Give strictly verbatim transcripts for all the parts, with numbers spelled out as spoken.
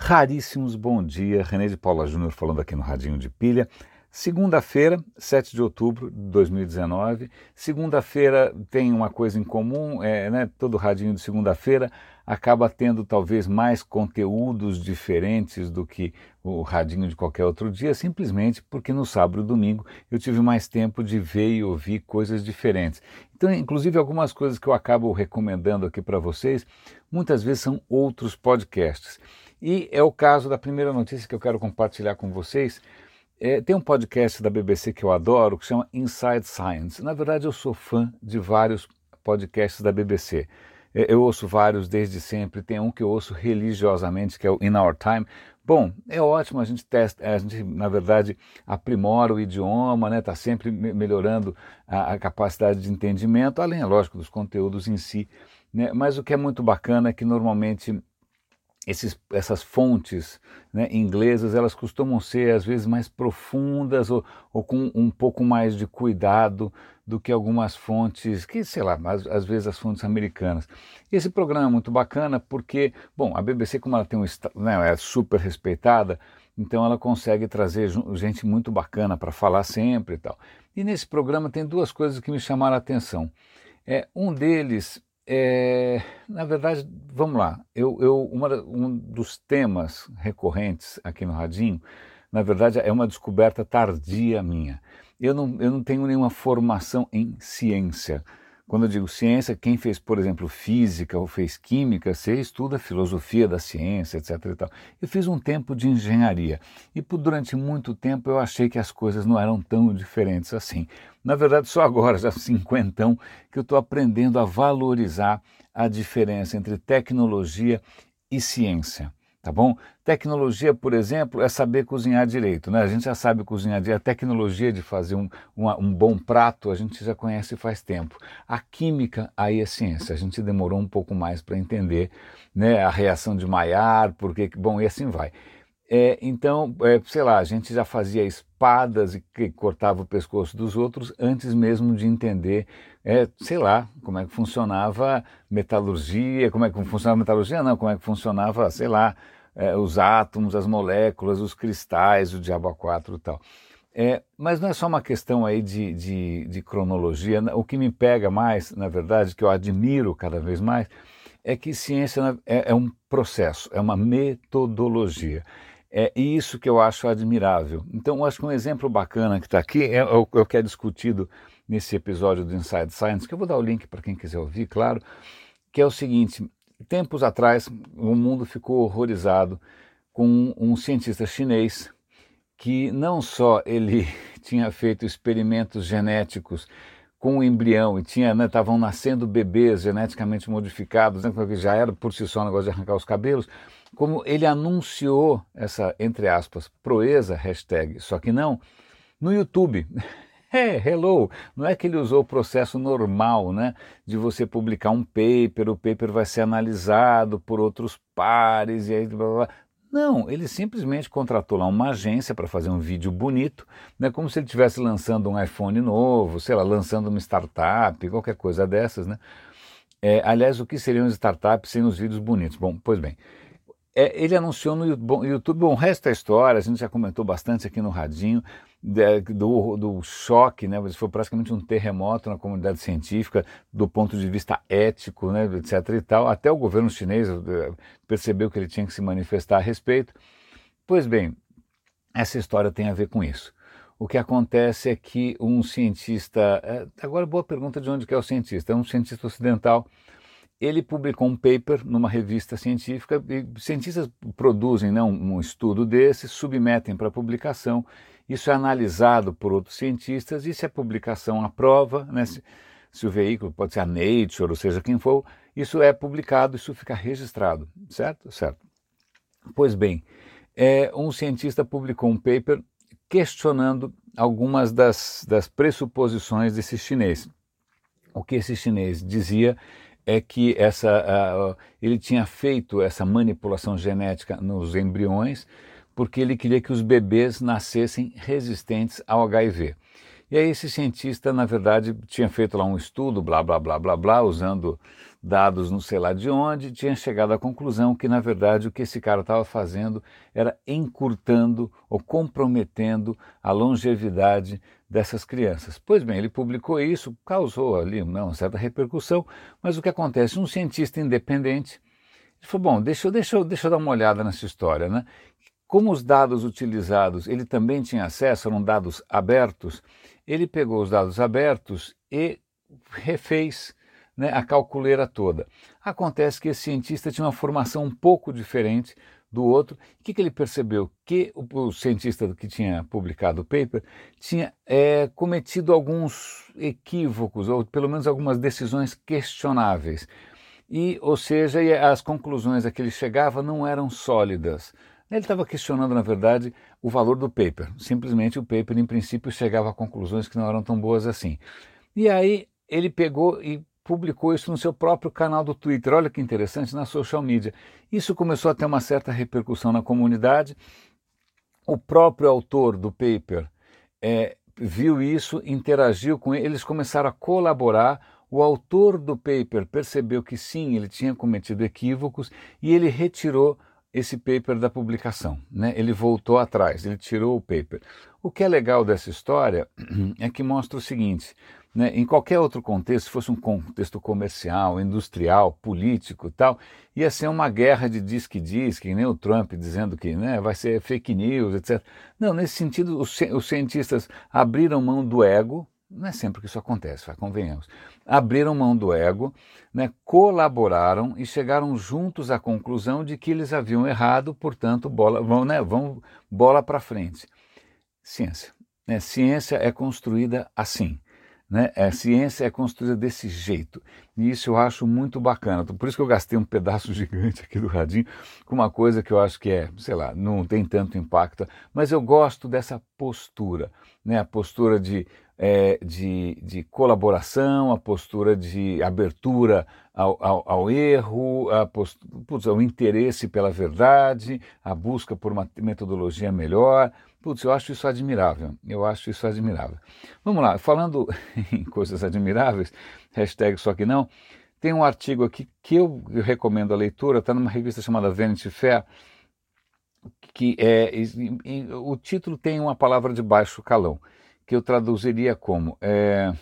Raríssimos bom dia, René de Paula Júnior falando aqui no Radinho de Pilha. Segunda-feira, sete de outubro de dois mil e dezenove. Segunda-feira tem uma coisa em comum, é, né, todo radinho de segunda-feira acaba tendo talvez mais conteúdos diferentes do que o radinho de qualquer outro dia, simplesmente porque no sábado e domingo eu tive mais tempo de ver e ouvir coisas diferentes. Então, inclusive, algumas coisas que eu acabo recomendando aqui para vocês, muitas vezes são outros podcasts. E é o caso da primeira notícia que eu quero compartilhar com vocês. É, tem um podcast da B B C que eu adoro, que chama Inside Science. Na verdade, eu sou fã de vários podcasts da B B C. É, eu ouço vários desde sempre. Tem um que eu ouço religiosamente, que é o In Our Time. Bom, é ótimo, a gente testa, a gente, na verdade, aprimora o idioma, né? Está sempre me- melhorando a, a capacidade de entendimento, além, é lógico, dos conteúdos em si, né? Mas o que é muito bacana é que, normalmente, Esses, essas fontes, né, inglesas, elas costumam ser às vezes mais profundas ou, ou com um pouco mais de cuidado do que algumas fontes, que sei lá, às, às vezes as fontes americanas. E esse programa é muito bacana porque, bom, a B B C, como ela tem um, esta- né, é super respeitada, então ela consegue trazer ju- gente muito bacana para falar sempre e tal. E nesse programa tem duas coisas que me chamaram a atenção. É, um deles é, na verdade, vamos lá, eu, eu, uma da- um dos temas recorrentes aqui no Radinho, na verdade, é uma descoberta tardia minha. Eu não, eu não tenho nenhuma formação em ciência. Quando eu digo ciência, quem fez, por exemplo, física ou fez química, você estuda a filosofia da ciência, etc e tal. Eu fiz um tempo de engenharia e por, durante muito tempo eu achei que as coisas não eram tão diferentes assim. Na verdade, só agora, já cinquentão, que eu estou aprendendo a valorizar a diferença entre tecnologia e ciência. Tá bom? Tecnologia, por exemplo, é saber cozinhar direito, né? A gente já sabe cozinhar direito. A tecnologia de fazer um, uma- um bom prato a gente já conhece faz tempo. A química, aí é ciência. A gente demorou um pouco mais para entender, né? A reação de Maillard, porque, bom, e assim vai. É, então, é, sei lá, a gente já fazia espadas e que cortava o pescoço dos outros antes mesmo de entender, é, sei lá, como é que funcionava metalurgia, como é que funcionava metalurgia, não, como é que funcionava, sei lá, é, os átomos, as moléculas, os cristais, o diabo a quatro e tal. É, mas não é só uma questão aí de, de, de cronologia. O que me pega mais, na verdade, que eu admiro cada vez mais, é que ciência na- é, é um processo, é uma metodologia. É isso que eu acho admirável. Então, eu acho que um exemplo bacana que está aqui é o, é o que é discutido nesse episódio do Inside Science, que eu vou dar o link para quem quiser ouvir, claro, que é o seguinte: tempos atrás, o mundo ficou horrorizado com um cientista chinês que não só ele tinha feito experimentos genéticos com o embrião e tinha, né, estavam nascendo bebês geneticamente modificados, né, porque já era por si só o negócio de arrancar os cabelos, como ele anunciou essa, entre aspas, proeza, hashtag, só que não, no YouTube. É, hello, não é que ele usou o processo normal, né, de você publicar um paper, o paper vai ser analisado por outros pares e aí blá, blá, blá. Não, ele simplesmente contratou lá uma agência para fazer um vídeo bonito, né, como se ele estivesse lançando um iPhone novo, sei lá, lançando uma startup, qualquer coisa dessas, né? É, aliás, o que seriam as startups sem os vídeos bonitos? Bom, pois bem, é, ele anunciou no Yu- bom, YouTube, bom, o resto da história, a gente já comentou bastante aqui no Radinho, de- do, do choque, né? Foi praticamente um terremoto na comunidade científica, do ponto de vista ético, né? Etc e tal. Até o governo chinês eh, percebeu que ele tinha que se manifestar a respeito. Pois bem, essa história tem a ver com isso. O que acontece é que um cientista, eh, agora boa pergunta de onde que é o cientista, é um cientista ocidental. Ele publicou um paper numa revista científica, e cientistas produzem, né, um, um estudo desse, submetem para publicação, isso é analisado por outros cientistas, e se a publicação aprova, né, se, se o veículo pode ser a Nature, ou seja, quem for, isso é publicado, isso fica registrado, certo? Certo. Pois bem, é, um cientista publicou um paper questionando algumas das, das pressuposições desse chinês. O que esse chinês dizia é que essa, uh, ele tinha feito essa manipulação genética nos embriões porque ele queria que os bebês nascessem resistentes ao H I V. E aí esse cientista, na verdade, tinha feito lá um estudo, blá, blá, blá, blá, blá, usando dados não sei lá de onde, tinha chegado à conclusão que, na verdade, o que esse cara estava fazendo era encurtando ou comprometendo a longevidade dessas crianças. Pois bem, ele publicou isso, causou ali não, uma certa repercussão, mas o que acontece? Um cientista independente falou, bom, deixa, eu- deixa, eu- deixa eu dar uma olhada nessa história, né? Como os dados utilizados, ele também tinha acesso, eram dados abertos, ele pegou os dados abertos e refez, né, a calculeira toda. Acontece que esse cientista tinha uma formação um pouco diferente do outro. O que, que ele percebeu? Que o, o cientista que tinha publicado o paper tinha é, cometido alguns equívocos, ou pelo menos algumas decisões questionáveis. E, ou seja, as conclusões a que ele chegava não eram sólidas. Ele estava questionando, na verdade, o valor do paper. Simplesmente o paper, em princípio, chegava a conclusões que não eram tão boas assim. E aí ele pegou e publicou isso no seu próprio canal do Twitter. Olha que interessante, na social media. Isso começou a ter uma certa repercussão na comunidade. O próprio autor do paper é, viu isso, interagiu com ele, eles começaram a colaborar. O autor do paper percebeu que sim, ele tinha cometido equívocos e ele retirou esse paper da publicação, né? Ele voltou atrás, ele tirou o paper. O que é legal dessa história é que mostra o seguinte, né? Em qualquer outro contexto, se fosse um contexto comercial, industrial, político e tal, ia ser uma guerra de diz-que-diz, que nem o Trump dizendo que, né, vai ser fake news, etcétera. Não, nesse sentido, os, os cientistas abriram mão do ego. Não é sempre que isso acontece, convenhamos. Abriram mão do ego, né, colaboraram e chegaram juntos à conclusão de que eles haviam errado, portanto, bola, vão, né, vão bola para frente. Ciência. Né, ciência é construída assim. Né? A ciência é construída desse jeito. E isso eu acho muito bacana. Por isso que eu gastei um pedaço gigante aqui do radinho com uma coisa que eu acho que é, sei lá, não tem tanto impacto, mas eu gosto dessa postura, né? A postura de, é, de, de colaboração, a postura de abertura ao, ao, ao erro, a postura, putz, o interesse pela verdade, a busca por uma metodologia melhor. Putz, eu acho isso admirável, eu acho isso admirável. Vamos lá, falando em coisas admiráveis, hashtag só que não, tem um artigo aqui que eu recomendo a leitura, está numa revista chamada Vanity Fair, que é, e, e, o título tem uma palavra de baixo calão, que eu traduziria como... É,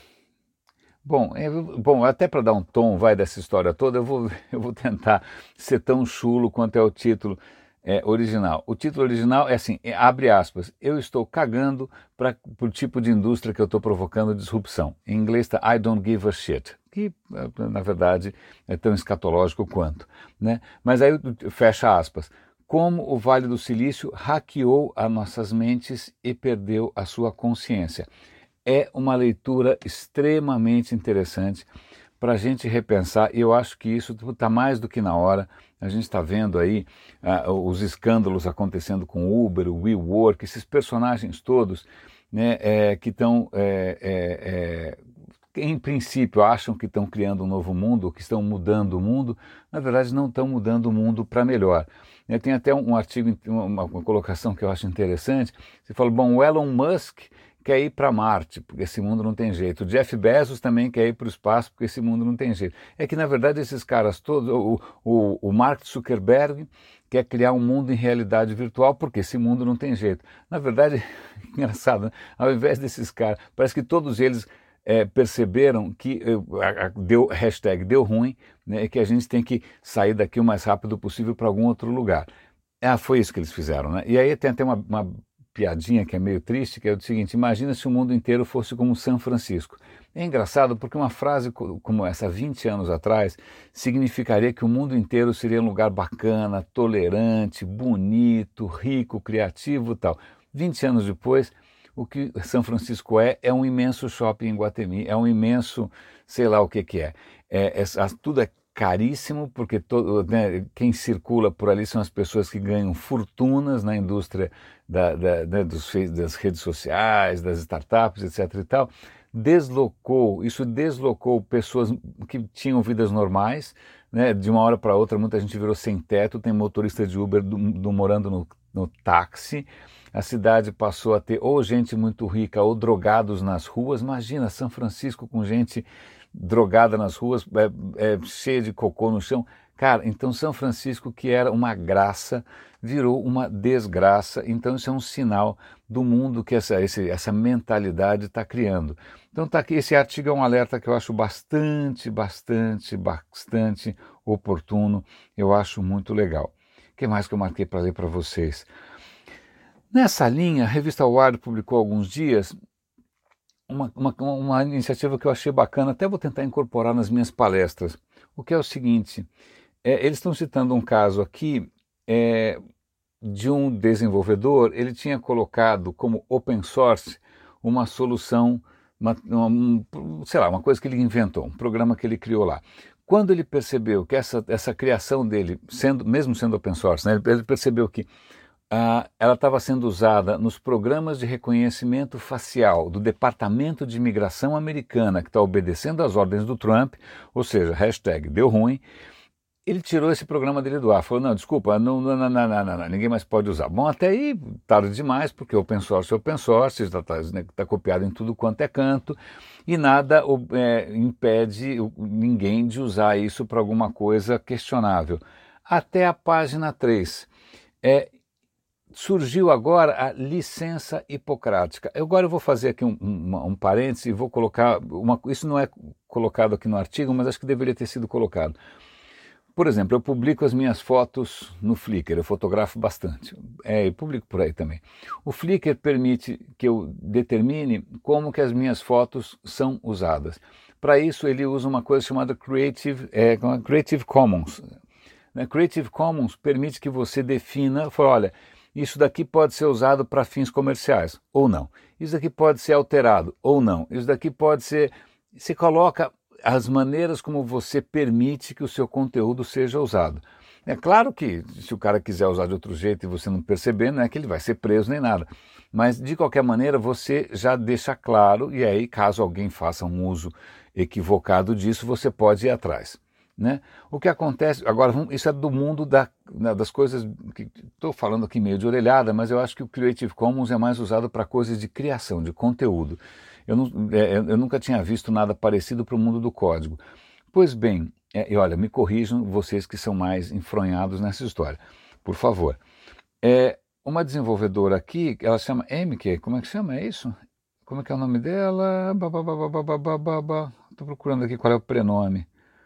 Bom, é, bom, até para dar um tom, vai, dessa história toda, eu vou, eu vou tentar ser tão chulo quanto é o título é, original. O título original é assim, é, abre aspas, eu estou cagando para o tipo de indústria que eu estou provocando disrupção. Em inglês está I don't give a shit, que na verdade é tão escatológico quanto, né? Mas aí fecha aspas. Como o Vale do Silício hackeou as nossas mentes e perdeu a sua consciência. É uma leitura extremamente interessante para a gente repensar, e eu acho que isso está mais do que na hora. A gente está vendo aí uh, os escândalos acontecendo com o Uber, o WeWork, esses personagens todos, né, é, que estão, é, é, é, em princípio, acham que estão criando um novo mundo, que estão mudando o mundo, na verdade não estão mudando o mundo para melhor. Eu tenho até um artigo, uma, uma colocação que eu acho interessante, você fala, bom, o Elon Musk quer ir para Marte, porque esse mundo não tem jeito. O Jeff Bezos também quer ir para o espaço, porque esse mundo não tem jeito. É que, na verdade, esses caras todos, o, o, o Mark Zuckerberg quer criar um mundo em realidade virtual, porque esse mundo não tem jeito. Na verdade, engraçado, né? Ao invés desses caras, parece que todos eles é, perceberam que a, a, deu, hashtag deu ruim, né, e que a gente tem que sair daqui o mais rápido possível para algum outro lugar. Ah, foi isso que eles fizeram, né? E aí tem até uma, uma piadinha que é meio triste, que é o seguinte, imagina se o mundo inteiro fosse como São Francisco. É engraçado porque uma frase como essa, vinte anos atrás, significaria que o mundo inteiro seria um lugar bacana, tolerante, bonito, rico, criativo e tal. vinte anos depois, o que São Francisco é, é um imenso shopping em Guatemi, é um imenso, sei lá o que que é. é, é tudo é caríssimo, porque todo, né, quem circula por ali são as pessoas que ganham fortunas na indústria da, da, né, dos, das redes sociais, das startups, etc e tal. deslocou, isso deslocou pessoas que tinham vidas normais, né? De uma hora para outra muita gente virou sem teto, tem motorista de Uber do, do morando no, no táxi, a cidade passou a ter ou gente muito rica ou drogados nas ruas. Imagina São Francisco com gente drogada nas ruas, é, é, cheia de cocô no chão. Cara, então São Francisco, que era uma graça, virou uma desgraça. Então isso é um sinal do mundo que essa, esse, essa mentalidade está criando. Então tá aqui, esse artigo é um alerta que eu acho bastante, bastante, bastante oportuno, eu acho muito legal. O que mais que eu marquei para ler para vocês? Nessa linha, a revista Wired publicou há alguns dias uma, uma, uma iniciativa que eu achei bacana, até vou tentar incorporar nas minhas palestras, o que é o seguinte, é, eles estão citando um caso aqui é, de um desenvolvedor, ele tinha colocado como open source uma solução, uma, uma, sei lá, uma coisa que ele inventou, um programa que ele criou lá. Quando ele percebeu que essa, essa criação dele, sendo, mesmo sendo open source, né, ele percebeu que ah, ela estava sendo usada nos programas de reconhecimento facial do Departamento de Imigração americana, que está obedecendo às ordens do Trump, ou seja, hashtag deu ruim. Ele tirou esse programa dele do ar, falou, não, desculpa, não, não, não, não, não, não, ninguém mais pode usar. Bom, até aí, tarde demais, porque open source é open source, está tá, tá copiado em tudo quanto é canto, e nada é, impede ninguém de usar isso para alguma coisa questionável. Até a página três. É, surgiu agora a licença hipocrática. Eu, agora eu vou fazer aqui um, um, um parênteses e vou colocar, uma, isso não é colocado aqui no artigo, mas acho que deveria ter sido colocado. Por exemplo, eu publico as minhas fotos no Flickr, eu fotografo bastante, é, eu publico por aí também. O Flickr permite que eu determine como que as minhas fotos são usadas. Para isso ele usa uma coisa chamada Creative, é, Creative Commons. Creative Commons permite que você defina, fala, olha, isso daqui pode ser usado para fins comerciais, ou não. Isso daqui pode ser alterado, ou não. Isso daqui pode ser... Você coloca as maneiras como você permite que o seu conteúdo seja usado. É claro que se o cara quiser usar de outro jeito e você não perceber, não é que ele vai ser preso nem nada. Mas, de qualquer maneira, você já deixa claro, e aí, caso alguém faça um uso equivocado disso, você pode ir atrás. Né? O que acontece, agora isso é do mundo da, das coisas, que estou falando aqui meio de orelhada, mas eu acho que o Creative Commons é mais usado para coisas de criação, de conteúdo. Eu, não, é, eu nunca tinha visto nada parecido para o mundo do código. Pois bem, é, e olha, me corrijam vocês que são mais enfronhados nessa história, por favor. É, uma desenvolvedora aqui, ela chama M K, como é que chama, é isso? Como é que é o nome dela? Estou procurando aqui qual é o prenome.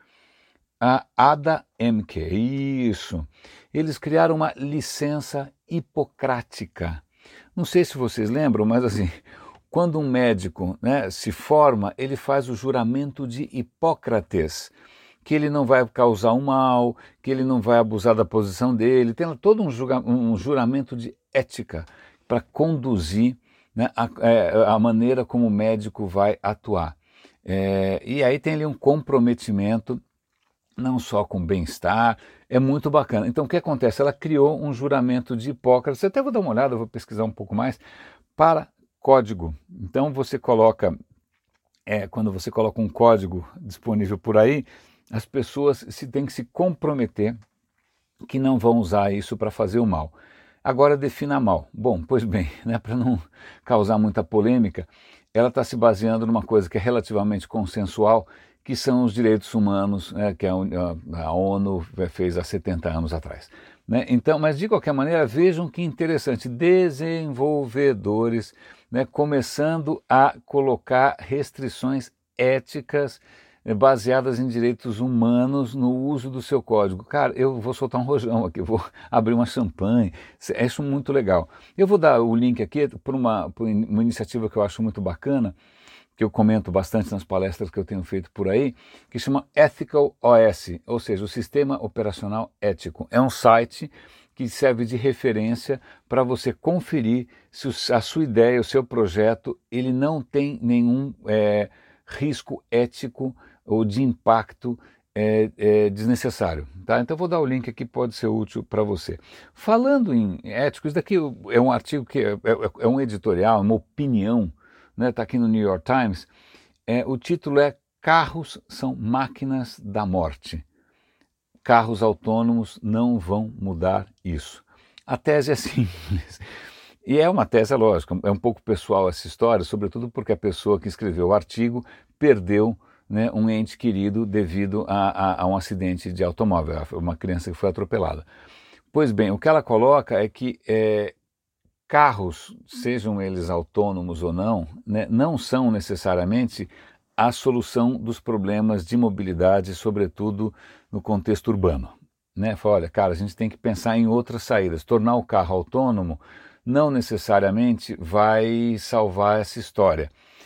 A Ada M K, isso. Eles criaram uma licença hipocrática. Não sei se vocês lembram, mas assim, quando um médico, né, se forma, ele faz o juramento de Hipócrates, que ele não vai causar um mal, que ele não vai abusar da posição dele, tem todo um, julga, um juramento de ética para conduzir, né, a, a maneira como o médico vai atuar. É, e aí tem ali um comprometimento não só com bem-estar, é muito bacana. Então o que acontece? Ela criou um juramento de Hipócrates, até vou dar uma olhada, vou pesquisar um pouco mais, para código. Então você coloca, é, quando você coloca um código disponível por aí, as pessoas se têm que se comprometer que não vão usar isso para fazer o mal. Agora defina mal. Bom, pois bem, né, para não causar muita polêmica, ela está se baseando numa coisa que é relativamente consensual, que são os direitos humanos, né, que a, a ONU fez há setenta anos atrás. Né? Então, mas de qualquer maneira, vejam que interessante, desenvolvedores, né, começando a colocar restrições éticas baseadas em direitos humanos no uso do seu código. Cara, eu vou soltar um rojão aqui, eu vou abrir uma champanhe, é isso muito legal. Eu vou dar o link aqui por uma, por uma iniciativa que eu acho muito bacana, que eu comento bastante nas palestras que eu tenho feito por aí, que chama Ethical O S, ou seja, o Sistema Operacional Ético. É um site que serve de referência para você conferir se a sua ideia, o seu projeto, ele não tem nenhum é, risco ético ou de impacto é, é, desnecessário. Tá? Então eu vou dar o link aqui, pode ser útil para você. Falando em ético, isso daqui é um artigo que é, é, é um editorial, uma opinião, está, né, aqui no New York Times, É, o título é Carros são máquinas da morte. Carros autônomos não vão mudar isso. A tese é simples. E é uma tese, é lógico, é um pouco pessoal essa história, sobretudo porque a pessoa que escreveu o artigo perdeu, né, um ente querido devido a, a, a um acidente de automóvel, uma criança que foi atropelada. Pois bem, o que ela coloca é que é, carros, sejam eles autônomos ou não, né, não são necessariamente a solução dos problemas de mobilidade, sobretudo no contexto urbano. Né? Fala, olha, cara, a gente tem que pensar em outras saídas. Tornar o carro autônomo não necessariamente vai salvar essa história.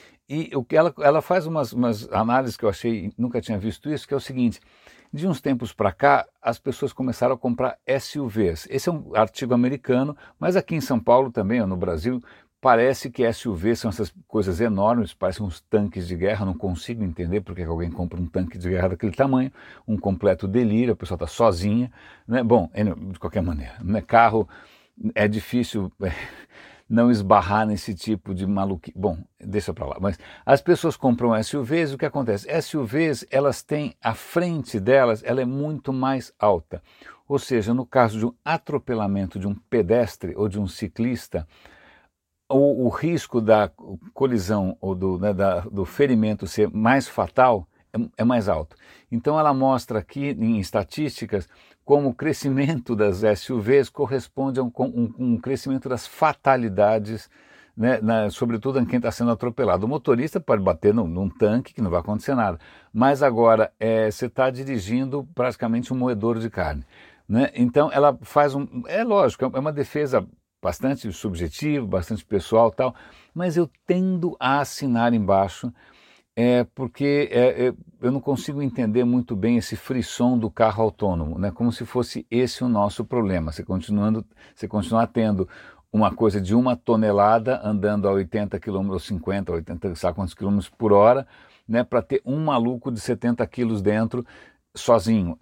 E o que ela, ela faz umas, umas análises que eu achei, nunca tinha visto isso, que é o seguinte: de uns tempos para cá, as pessoas começaram a comprar S U Vs. Esse é um artigo americano, mas aqui em São Paulo também, ou no Brasil, parece que S U Vs são essas coisas enormes, parecem uns tanques de guerra. Não consigo entender porque que alguém compra um tanque de guerra daquele tamanho, um completo delírio, a pessoa está sozinha, né? Bom, de qualquer maneira, né? Carro é difícil é, não esbarrar nesse tipo de maluquice. Bom, deixa para lá. Mas as pessoas compram S U Vs, o que acontece? S U Vs, elas têm, a frente delas, ela é muito mais alta. Ou seja, no caso de um atropelamento de um pedestre ou de um ciclista, o, o risco da colisão ou do, né, da, do ferimento ser mais fatal é, é mais alto. Então ela mostra aqui em estatísticas como o crescimento das S U Vs corresponde a um, um, um crescimento das fatalidades, né, na, sobretudo em quem está sendo atropelado. O motorista pode bater num, num tanque que não vai acontecer nada, mas agora é, você está dirigindo praticamente um moedor de carne. Né? Então ela faz um... É lógico, é uma defesa bastante subjetivo, bastante pessoal e tal, mas eu tendo a assinar embaixo, é, porque é, é, eu não consigo entender muito bem esse frisson do carro autônomo, né? Como se fosse esse o nosso problema, você, continuando, você continuar tendo uma coisa de uma tonelada andando a oitenta quilômetros, cinquenta, oitenta, sabe quantos quilômetros por hora, né? Para ter um maluco de setenta quilos dentro, sozinho.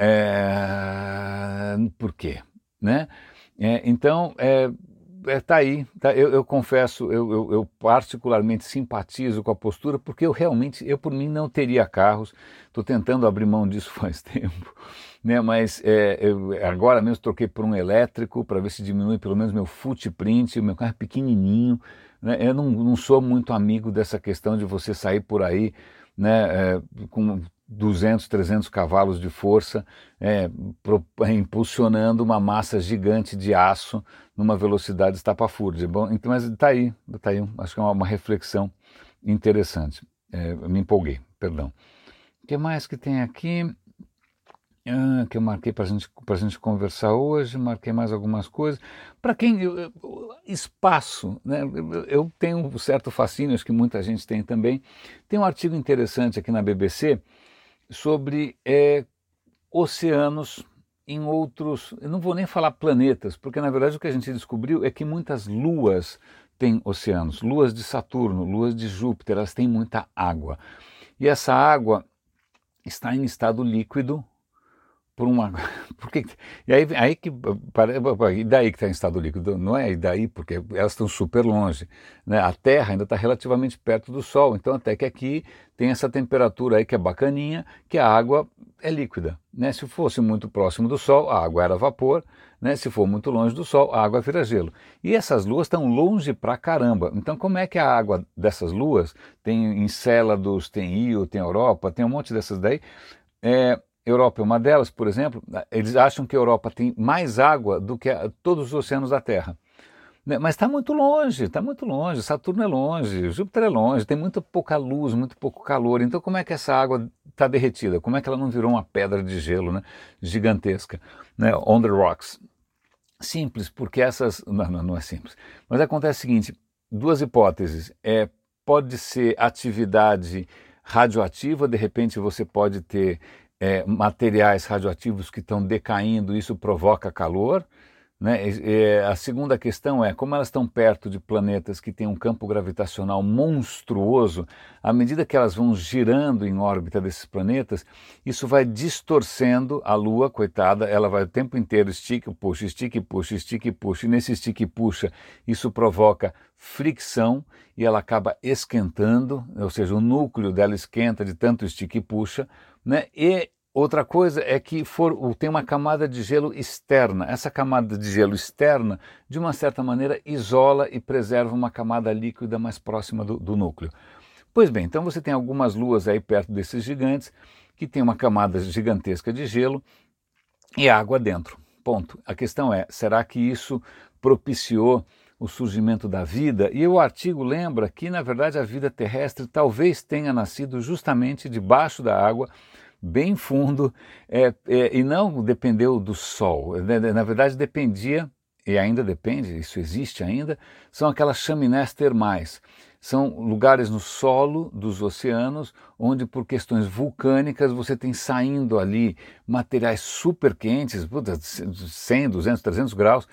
É... Por quê? Né? É, então, é, É, tá aí, tá, eu, eu confesso, eu, eu, eu particularmente simpatizo com a postura, porque eu realmente, eu por mim não teria carros, estou tentando abrir mão disso faz tempo, né? Mas é, eu, agora mesmo troquei por um elétrico para ver se diminui pelo menos meu footprint, o meu carro é pequenininho, né? Eu não, não sou muito amigo dessa questão de você sair por aí, né, é, com duzentos, trezentos cavalos de força, é, pro, é, impulsionando uma massa gigante de aço numa velocidade estapafúrdia. Bom, então, mas está aí, tá aí, acho que é uma, uma reflexão interessante. É, me empolguei, perdão. O que mais que tem aqui? Ah, que eu marquei para gente, a gente conversar hoje, marquei mais algumas coisas. Para quem... Eu, eu, espaço, né? Eu, eu tenho um certo fascínio, acho que muita gente tem também. Tem um artigo interessante aqui na B B C sobre é, oceanos em outros... Eu não vou nem falar planetas, porque na verdade o que a gente descobriu é que muitas luas têm oceanos. Luas de Saturno, luas de Júpiter, elas têm muita água. E essa água está em estado líquido, por uma... Porque, e aí, aí que... E daí que está em estado líquido? Não é e daí, porque elas estão super longe. Né? A Terra ainda está relativamente perto do Sol, então até que aqui tem essa temperatura aí que é bacaninha, que a água é líquida. Né? Se fosse muito próximo do Sol, a água era vapor. Né? Se for muito longe do Sol, a água vira gelo. E essas luas estão longe pra caramba. Então como é que a água dessas luas, tem Encélados, tem Io, tem Europa, tem um monte dessas daí, é... Europa é uma delas, por exemplo, eles acham que a Europa tem mais água do que a, todos os oceanos da Terra. Mas está muito longe, está muito longe, Saturno é longe, Júpiter é longe, tem muito pouca luz, muito pouco calor. Então como é que essa água está derretida? Como é que ela não virou uma pedra de gelo, né, gigantesca, né, on the rocks? Simples, porque essas... Não, não, não é simples. Mas acontece o seguinte, duas hipóteses. É, pode ser atividade radioativa, de repente você pode ter... É, materiais radioativos que estão decaindo, isso provoca calor, né? E, e, a segunda questão é, como elas estão perto de planetas que têm um campo gravitacional monstruoso, à medida que elas vão girando em órbita desses planetas, isso vai distorcendo a Lua, coitada, ela vai o tempo inteiro estica e puxa, estica e puxa, estica e puxa, e nesse estica e puxa isso provoca fricção e ela acaba esquentando, ou seja, o núcleo dela esquenta de tanto estica e puxa, né? E outra coisa é que for, tem uma camada de gelo externa. Essa camada de gelo externa, de uma certa maneira, isola e preserva uma camada líquida mais próxima do, do núcleo. Pois bem, então você tem algumas luas aí perto desses gigantes que tem uma camada gigantesca de gelo e água dentro. Ponto. A questão é, será que isso propiciou o surgimento da vida? E o artigo lembra que, na verdade, a vida terrestre talvez tenha nascido justamente debaixo da água, bem fundo, é, é, e não dependeu do Sol. Na verdade, dependia, e ainda depende, isso existe ainda, são aquelas chaminés termais. São lugares no solo dos oceanos, onde por questões vulcânicas você tem saindo ali materiais super quentes, cem, duzentos, trezentos graus,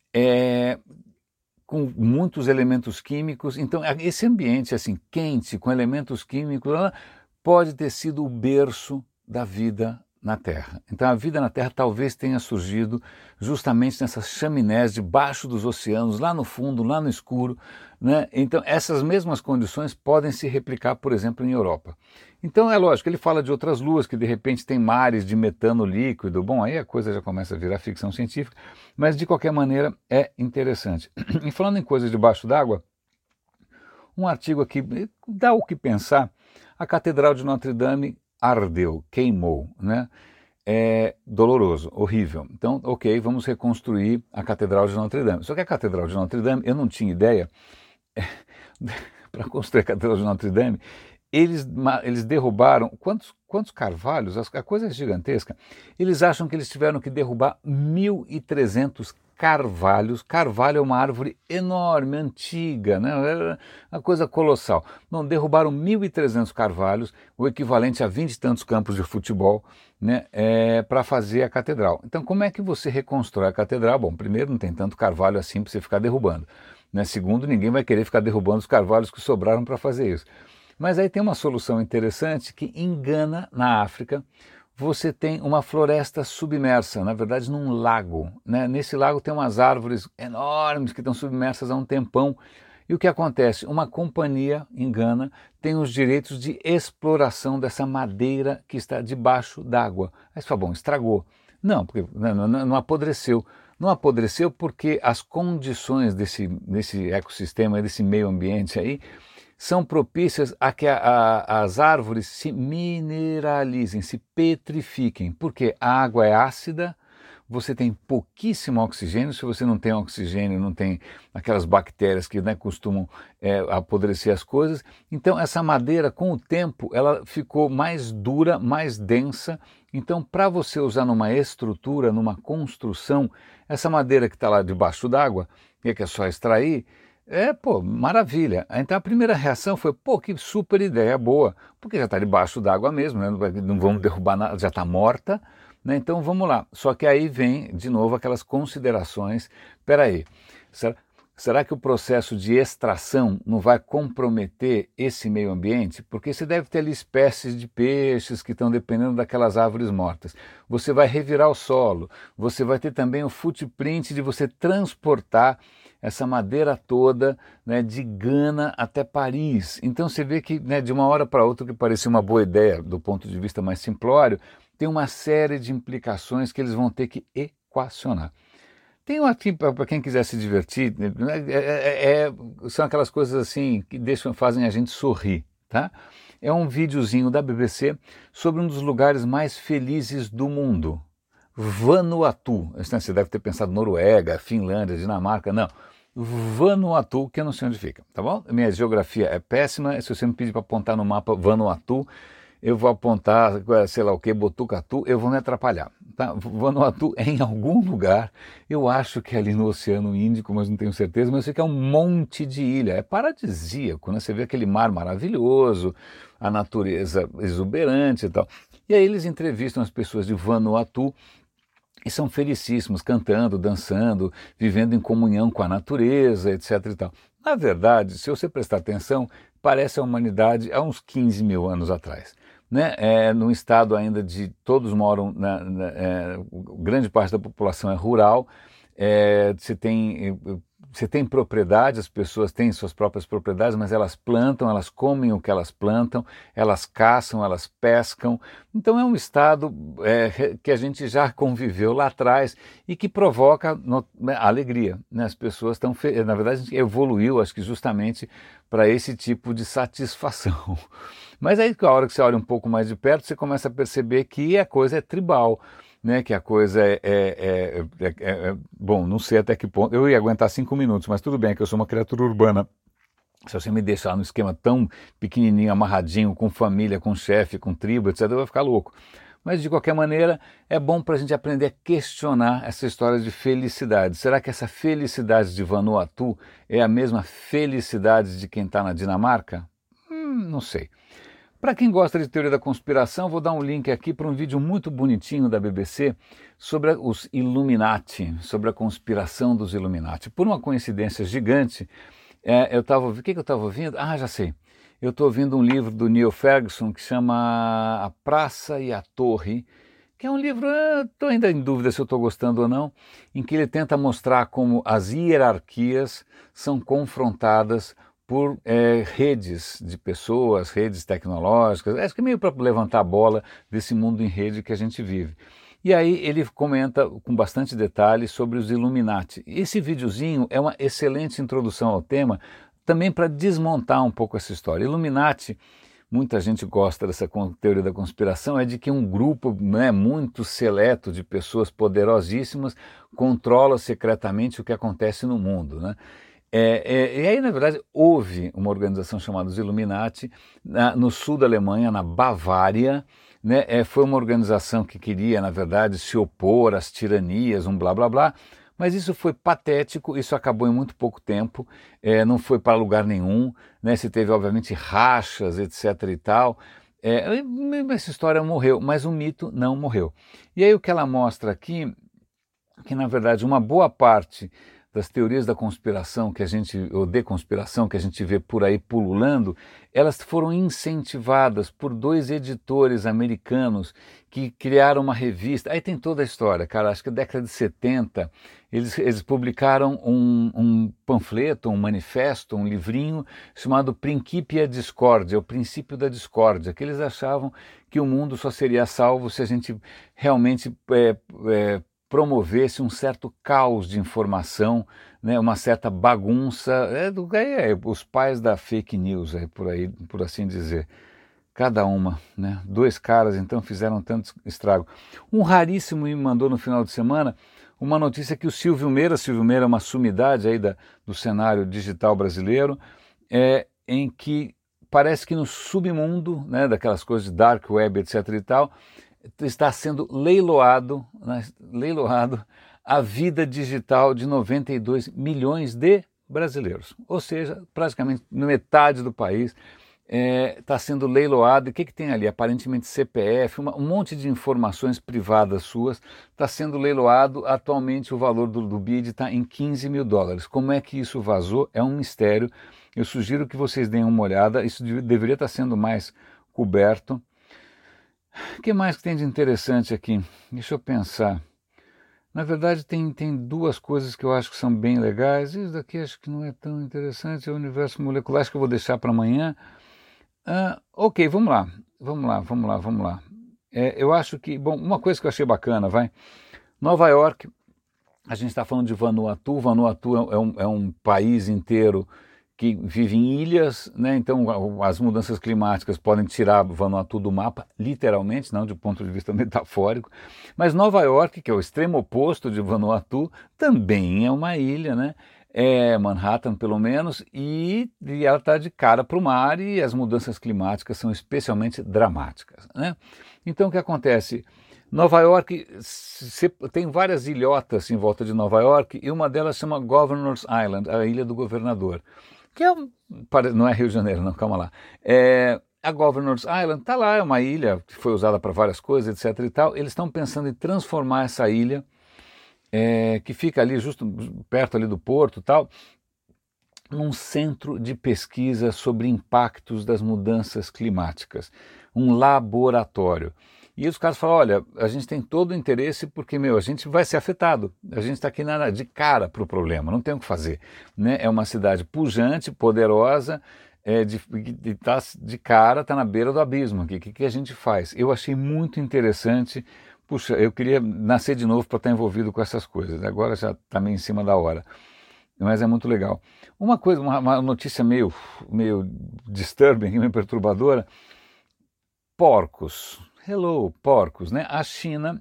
é, com muitos elementos químicos. Então, esse ambiente assim quente, com elementos químicos, pode ter sido o berço da vida na Terra. Então a vida na Terra talvez tenha surgido justamente nessas chaminés debaixo dos oceanos, lá no fundo, lá no escuro, né? Então essas mesmas condições podem se replicar, por exemplo, em Europa. Então é lógico, ele fala de outras luas que de repente tem mares de metano líquido. Bom, aí a coisa já começa a virar ficção científica, mas de qualquer maneira é interessante. E falando em coisas debaixo d'água, um artigo aqui dá o que pensar. A Catedral de Notre Dame ardeu, queimou, né? É doloroso, horrível. Então, ok, vamos reconstruir a Catedral de Notre Dame. Só que a Catedral de Notre Dame, eu não tinha ideia, para construir a Catedral de Notre Dame, eles, eles derrubaram, quantos, quantos carvalhos? A coisa é gigantesca. Eles acham que eles tiveram que derrubar mil e trezentos carvalhos. Carvalho é uma árvore enorme, antiga, né? É uma coisa colossal. Não, derrubaram mil e trezentos carvalhos, o equivalente a vinte e tantos campos de futebol, né? É, para fazer a catedral. Então, como é que você reconstrói a catedral? Bom, primeiro, não tem tanto carvalho assim para você ficar derrubando, né? Segundo, ninguém vai querer ficar derrubando os carvalhos que sobraram para fazer isso. Mas aí tem uma solução interessante que em Gana, na África, você tem uma floresta submersa, na verdade num lago, né? Nesse lago tem umas árvores enormes que estão submersas há um tempão. E o que acontece? Uma companhia em Gana tem os direitos de exploração dessa madeira que está debaixo d'água. Aí você fala, bom, estragou. Não, porque não, não, não apodreceu. Não apodreceu porque as condições desse, desse ecossistema, desse meio ambiente aí, são propícias a que a, a, as árvores se mineralizem, se petrifiquem, porque a água é ácida, você tem pouquíssimo oxigênio. Se você não tem oxigênio, não tem aquelas bactérias que, né, costumam é, apodrecer as coisas. Então essa madeira, com o tempo, ela ficou mais dura, mais densa. Então, para você usar numa estrutura, numa construção, essa madeira que está lá debaixo d'água, que é só extrair, é, pô, maravilha. Então a primeira reação foi, pô, que super ideia boa, porque já está debaixo d'água mesmo, né? Não vamos derrubar nada, já está morta, né? Então vamos lá. Só que aí vem, de novo, aquelas considerações. Peraí, será, será que o processo de extração não vai comprometer esse meio ambiente? Porque você deve ter ali espécies de peixes que estão dependendo daquelas árvores mortas. Você vai revirar o solo, você vai ter também o footprint de você transportar essa madeira toda, né, de Gana até Paris. Então você vê que, né, de uma hora para outra, que parecia uma boa ideia do ponto de vista mais simplório, tem uma série de implicações que eles vão ter que equacionar. Tem um aqui para quem quiser se divertir, né, é, é, é, são aquelas coisas assim que deixam, fazem a gente sorrir, tá? É um videozinho da B B C sobre um dos lugares mais felizes do mundo. Vanuatu. Você deve ter pensado Noruega, Finlândia, Dinamarca, não. Vanuatu, que eu não sei onde fica, tá bom? Minha geografia é péssima. Se você me pedir para apontar no mapa Vanuatu, eu vou apontar, sei lá o que, Botucatu, eu vou me atrapalhar, tá? Vanuatu é em algum lugar, eu acho que é ali no Oceano Índico, mas não tenho certeza, mas eu sei que é um monte de ilha, é paradisíaco, né? Você vê aquele mar maravilhoso, a natureza exuberante e tal. E aí eles entrevistam as pessoas de Vanuatu, e são felicíssimos, cantando, dançando, vivendo em comunhão com a natureza, etc e tal. Na verdade, se você prestar atenção, parece a humanidade há uns quinze mil anos atrás. Né? É, num estado ainda de todos moram, na, na, é, grande parte da população é rural, é, você tem, você tem propriedade, as pessoas têm suas próprias propriedades, mas elas plantam, elas comem o que elas plantam, elas caçam, elas pescam. Então é um estado é, que a gente já conviveu lá atrás e que provoca no, né, alegria. Né? As pessoas estão, na verdade, a gente evoluiu, acho que justamente para esse tipo de satisfação. Mas aí, a hora que você olha um pouco mais de perto, você começa a perceber que a coisa é tribal, né? Que a coisa é, é, é, é, é... Bom, não sei até que ponto... Eu ia aguentar cinco minutos, mas tudo bem, que eu sou uma criatura urbana. Se você me deixar num esquema tão pequenininho, amarradinho, com família, com chefe, com tribo, etcétera, eu vou ficar louco. Mas, de qualquer maneira, é bom para a gente aprender a questionar essa história de felicidade. Será que essa felicidade de Vanuatu é a mesma felicidade de quem está na Dinamarca? Hum, não sei. Para quem gosta de teoria da conspiração, vou dar um link aqui para um vídeo muito bonitinho da B B C sobre os Illuminati, sobre a conspiração dos Illuminati. Por uma coincidência gigante, é, eu estava... O que, que eu estava ouvindo? Ah, já sei. Eu estou ouvindo um livro do Neil Ferguson que chama A Praça e a Torre, que é um livro, estou ainda em dúvida se eu estou gostando ou não, em que ele tenta mostrar como as hierarquias são confrontadas por é, redes de pessoas, redes tecnológicas, acho que meio para levantar a bola desse mundo em rede que a gente vive. E aí ele comenta com bastante detalhe sobre os Illuminati. Esse videozinho é uma excelente introdução ao tema, também para desmontar um pouco essa história. Illuminati, muita gente gosta dessa teoria da conspiração, é de que um grupo, né, muito seleto de pessoas poderosíssimas controla secretamente o que acontece no mundo, né? É, é, e aí, na verdade, houve uma organização chamada os Illuminati na, no sul da Alemanha, na Bavária, né? É, foi uma organização que queria, na verdade, se opor às tiranias, um blá blá blá, mas isso foi patético, isso acabou em muito pouco tempo, é, não foi para lugar nenhum, né? Se teve, obviamente, rachas, etc e tal. É, essa história morreu, mas o mito não morreu. E aí o que ela mostra aqui, que na verdade uma boa parte das teorias da conspiração que a gente, ou de conspiração que a gente vê por aí pululando, elas foram incentivadas por dois editores americanos que criaram uma revista. Aí tem toda a história, cara, acho que na década de setenta eles, eles publicaram um, um panfleto, um manifesto, um livrinho chamado Principia Discordia, o princípio da discórdia, que eles achavam que o mundo só seria salvo se a gente realmente é, é, promovesse um certo caos de informação, né, uma certa bagunça, é, do, é, é, os pais da fake news, é, por aí, por assim dizer. Cada uma, né? Dois caras então fizeram tanto estrago. Um raríssimo me mandou no final de semana uma notícia que o Silvio Meira, Silvio Meira é uma sumidade aí da, do cenário digital brasileiro, é, em que parece que no submundo, né, daquelas coisas de dark web, etc e tal, está sendo leiloado, né, leiloado a vida digital de noventa e dois milhões de brasileiros. Ou seja, praticamente metade do país está é, sendo leiloado. E o que, que tem ali? Aparentemente C P F, uma, um monte de informações privadas suas está sendo leiloado. Atualmente o valor do, do bid está em quinze mil dólares. Como é que isso vazou? É um mistério. Eu sugiro que vocês deem uma olhada. Isso deveria estar sendo mais coberto. O que mais que tem de interessante aqui? Deixa eu pensar. Na verdade, tem, tem duas coisas que eu acho que são bem legais. Isso daqui acho que não é tão interessante. É o universo molecular, acho que eu vou deixar para amanhã. Ah, ok, vamos lá. Vamos lá, vamos lá, vamos lá. É, eu acho que... Bom, uma coisa que eu achei bacana, vai. Nova York, a gente está falando de Vanuatu. Vanuatu é um, é um país inteiro que vive em ilhas, né? Então as mudanças climáticas podem tirar Vanuatu do mapa, literalmente, não do ponto de vista metafórico, mas Nova York, que é o extremo oposto de Vanuatu, também é uma ilha, né? É Manhattan pelo menos, e, e ela está de cara para o mar e as mudanças climáticas são especialmente dramáticas, né? Então o que acontece? Nova York se, tem várias ilhotas em volta de Nova York e uma delas chama Governor's Island, a ilha do governador. Que é, não é Rio de Janeiro, não, calma lá. É, a Governor's Island está lá, é uma ilha que foi usada para várias coisas, etc e tal. Eles estão pensando em transformar essa ilha é, que fica ali justo perto ali do porto e tal, num centro de pesquisa sobre impactos das mudanças climáticas, um laboratório. E os caras falam, olha, a gente tem todo o interesse porque, meu, a gente vai ser afetado, a gente está aqui na, de cara para o problema, não tem o que fazer. Né? É uma cidade pujante, poderosa, é, de, de, tá de cara, está na beira do abismo aqui, o que, que a gente faz? Eu achei muito interessante, puxa, eu queria nascer de novo para estar envolvido com essas coisas, agora já está meio em cima da hora. Mas é muito legal. Uma coisa, uma, uma notícia meio, meio disturbing, meio perturbadora, porcos. Hello, porcos, né? A China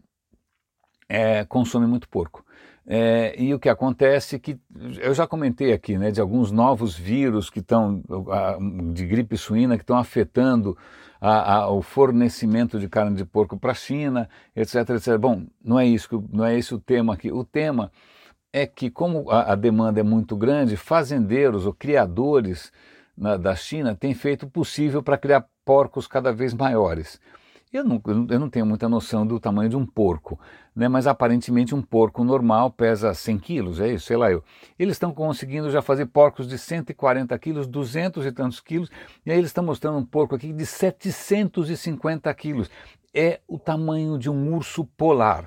é, consome muito porco. É, e o que acontece é que, eu já comentei aqui, né, de alguns novos vírus que estão, de gripe suína, que estão afetando a, a, o fornecimento de carne de porco para a China, etc, etcétera. Bom, não é isso, não é esse o tema aqui. O tema é que, como a, a demanda é muito grande, fazendeiros ou criadores na, da China têm feito o possível para criar porcos cada vez maiores. Eu não, eu não tenho muita noção do tamanho de um porco, né? Mas aparentemente um porco normal pesa cem quilos, é isso, sei lá eu. Eles estão conseguindo já fazer porcos de cento e quarenta quilos, duzentos e tantos quilos, e aí eles estão mostrando um porco aqui de setecentos e cinquenta quilos. É o tamanho de um urso polar.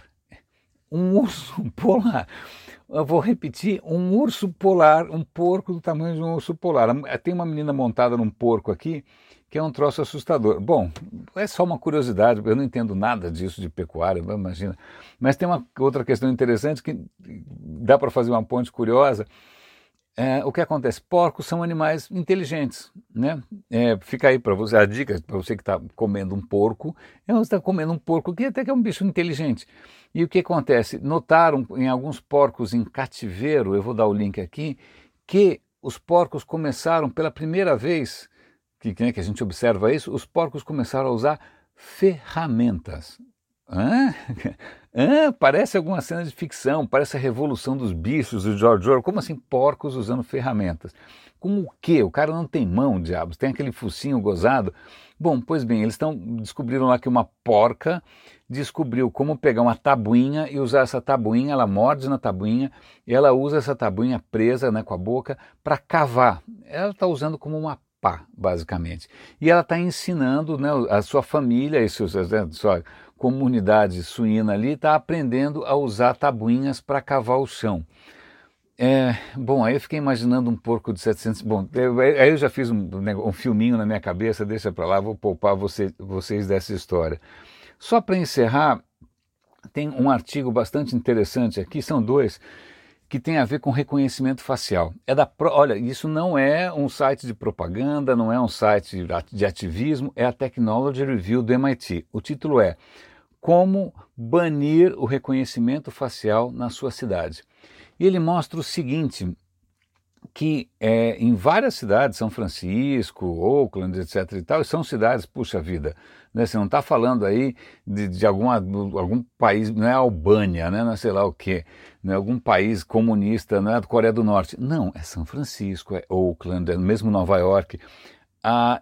Um urso polar. Eu vou repetir, um urso polar, um porco do tamanho de um urso polar. Tem uma menina montada num porco aqui, que é um troço assustador. Bom, é só uma curiosidade, eu não entendo nada disso de pecuária, imagina. Mas tem uma outra questão interessante que dá para fazer uma ponte curiosa. É, o que acontece? Porcos são animais inteligentes, né? É, fica aí para você, a dica para você que está comendo um porco, é você está comendo um porco que até que é um bicho inteligente. E o que acontece? Notaram em alguns porcos em cativeiro, eu vou dar o link aqui, que os porcos começaram pela primeira vez, que, né, que a gente observa isso, os porcos começaram a usar ferramentas. Hã? Hã? Parece alguma cena de ficção, parece a revolução dos bichos do George Orwell. Como assim porcos usando ferramentas? Como o quê? O cara não tem mão, diabos, tem aquele focinho gozado. Bom, pois bem, eles tão, descobriram lá que uma porca descobriu como pegar uma tabuinha e usar essa tabuinha, ela morde na tabuinha e ela usa essa tabuinha presa, né, com a boca para cavar. Ela está usando como uma pá, basicamente. E ela está ensinando, né, a sua família, a sua, a sua comunidade suína ali, está aprendendo a usar tabuinhas para cavar o chão. É, bom, aí eu fiquei imaginando um porco de setecentos... Bom, eu, aí eu já fiz um, um filminho na minha cabeça, deixa para lá, vou poupar você, vocês dessa história. Só para encerrar, tem um artigo bastante interessante aqui, são dois, que tem a ver com reconhecimento facial. É da, olha, isso não é um site de propaganda, não é um site de ativismo, é a Technology Review do M I T. O título é Como banir o reconhecimento facial na sua cidade. E ele mostra o seguinte, que é, em várias cidades, São Francisco, Oakland, etc e tal, são cidades, puxa vida, né, você não está falando aí de, de alguma, algum país, não é Albânia, né, não é sei lá o quê, não é algum país comunista, não é da Coreia do Norte, não, é São Francisco, é Oakland, é mesmo Nova York. Ah,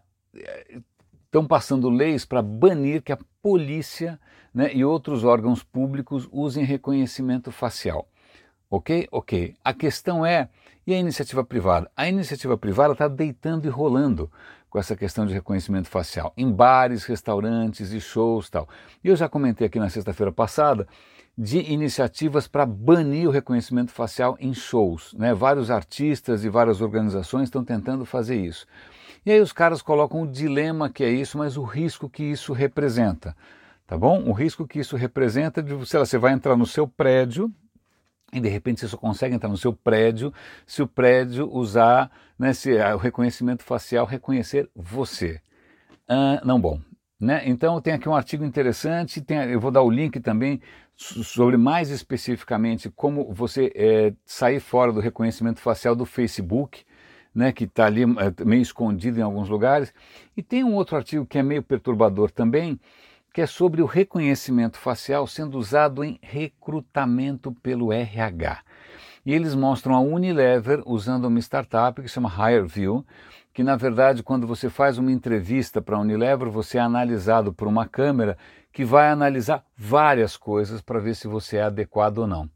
estão passando leis para banir que a polícia, né, e outros órgãos públicos usem reconhecimento facial. Ok? Ok. A questão é, e a iniciativa privada? A iniciativa privada está deitando e rolando com essa questão de reconhecimento facial, em bares, restaurantes e shows e tal. E eu já comentei aqui na sexta-feira passada de iniciativas para banir o reconhecimento facial em shows, né? Vários artistas e várias organizações estão tentando fazer isso. E aí os caras colocam o dilema que é isso, mas o risco que isso representa, tá bom? O risco que isso representa de, sei lá, você vai entrar no seu prédio, e de repente você só consegue entrar no seu prédio se o prédio usar, né, se o reconhecimento facial reconhecer você. Ah, não bom. Né? Então tem aqui um artigo interessante, tem, eu vou dar o link também sobre mais especificamente como você é, sair fora do reconhecimento facial do Facebook, né, que está ali é, meio escondido em alguns lugares. E tem um outro artigo que é meio perturbador também, que é sobre o reconhecimento facial sendo usado em recrutamento pelo R H. E eles mostram a Unilever usando uma startup que se chama HireVue, que na verdade quando você faz uma entrevista para a Unilever, você é analisado por uma câmera que vai analisar várias coisas para ver se você é adequado ou não.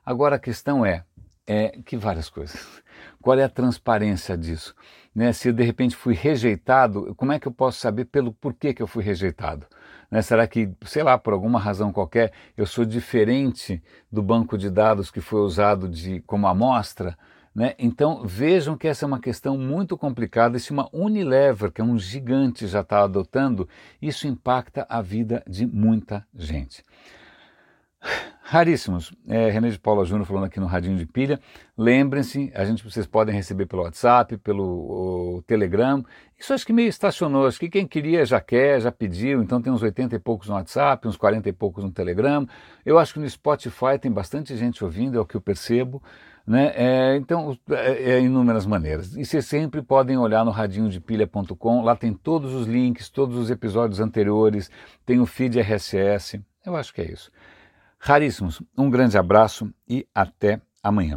Agora a questão é, é que várias coisas. Qual é a transparência disso? Né? Se eu de repente fui rejeitado, como é que eu posso saber pelo porquê que eu fui rejeitado? Né? Será que, sei lá, por alguma razão qualquer, eu sou diferente do banco de dados que foi usado de, como amostra? Né? Então vejam que essa é uma questão muito complicada, e se uma Unilever, que é um gigante, já está adotando, isso impacta a vida de muita gente. Raríssimos. É, René de Paula Júnior falando aqui no Radinho de Pilha. Lembrem-se, a gente, vocês podem receber pelo WhatsApp, pelo o, Telegram. Isso acho que meio estacionou, acho que quem queria já quer, já pediu, então tem uns oitenta e poucos no WhatsApp, uns quarenta e poucos no Telegram. Eu acho que no Spotify tem bastante gente ouvindo, é o que eu percebo. Né? É, então, é, é inúmeras maneiras. E vocês sempre podem olhar no radinho de pilha ponto com, lá tem todos os links, todos os episódios anteriores, tem o feed R S S, eu acho que é isso. Raríssimos, um grande abraço e até amanhã.